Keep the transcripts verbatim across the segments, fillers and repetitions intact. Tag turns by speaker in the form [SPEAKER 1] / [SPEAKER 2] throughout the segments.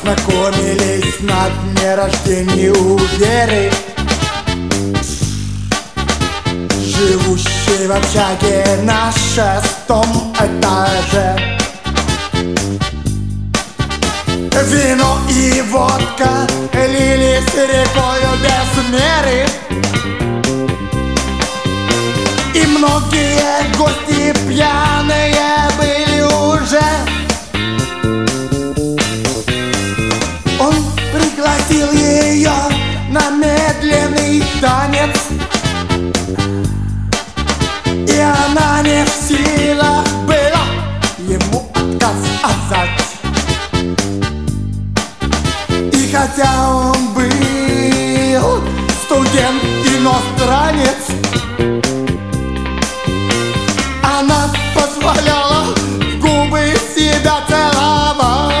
[SPEAKER 1] Познакомились на дне рождения у Веры, живущей в общаге на шестом этаже. Вино и водка лились рекою без меры, и многие гости пьяные были уже. Он пригласил ее на медленный танец, и она не в силах была ему отказать. И хотя он был студент-иностранец, она позволяла в губы себя целовать.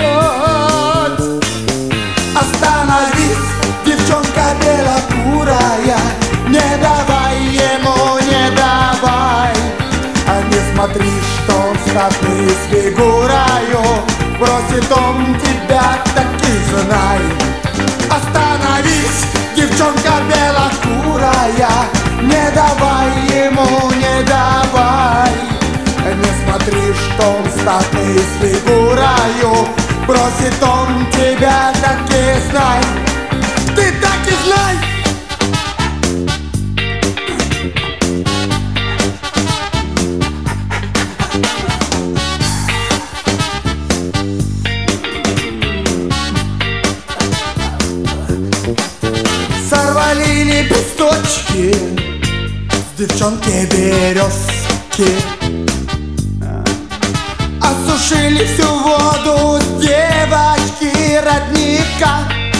[SPEAKER 1] Остановись, девчонка белокурая, не давай ему, не давай. А не смотри, что он статный с фигурою, просит он тебя, так и знай. Остановись, девчонка белокурая, не давай ему, не давай. Не смотри, что он статный с фигурою, просит он тебя, так и знай. Ты так и знай. Сорвали лепесточки с девчонки березки, осушили всю воду с девочки родника.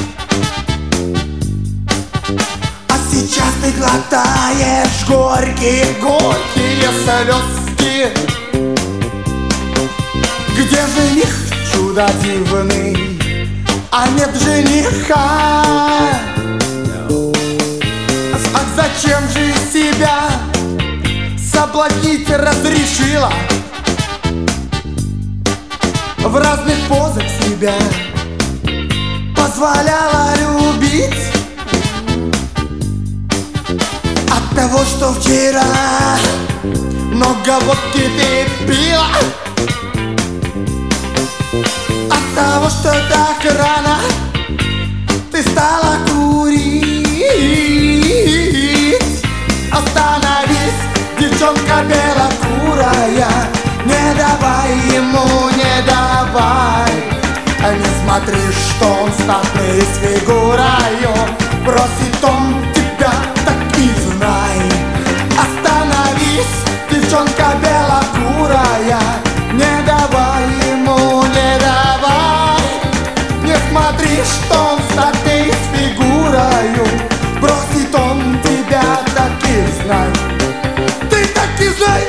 [SPEAKER 1] А сейчас ты глотаешь горькие, горькие слезки. Где жених чудо дивный, а нет жениха? Ах, зачем же себя соблазнить разрешила? В разных позах себя позволяла любить. От того, что вчера много водки ты пила, от того, что так рано ты стала курить. Остановись, девчонка белокурая, не давай ему, не давай. Не смотри, что он статный с фигурою, просит он тебя, так и знай. Остановись, девчонка белокурая, не давай ему, не давай. Не смотри, что он статный с фигурою, просит он тебя, так и знай. Ты так и знай.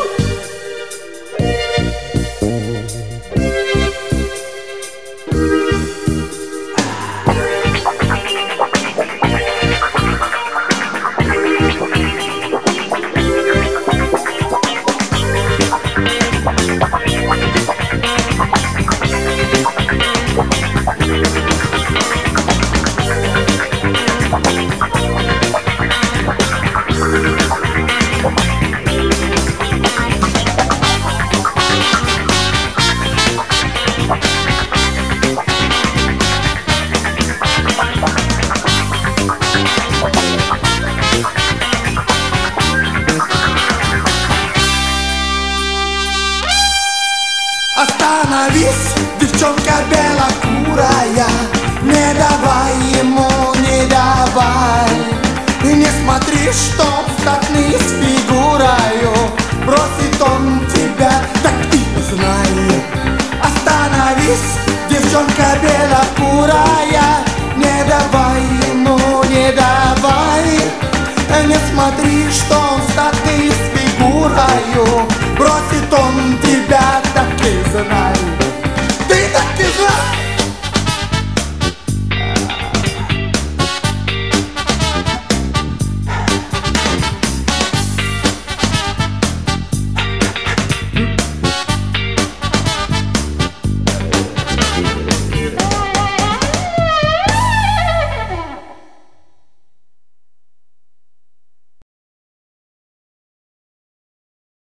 [SPEAKER 1] Остановись, девчонка белокурая, не давай ему, не давай. И не смотри, что он статный с фигурою, просит он тебя, так и знай. Остановись, девчонка белокурая, не давай ему, не давай. Не смотри, что он статный с фигурою, просит он тебя,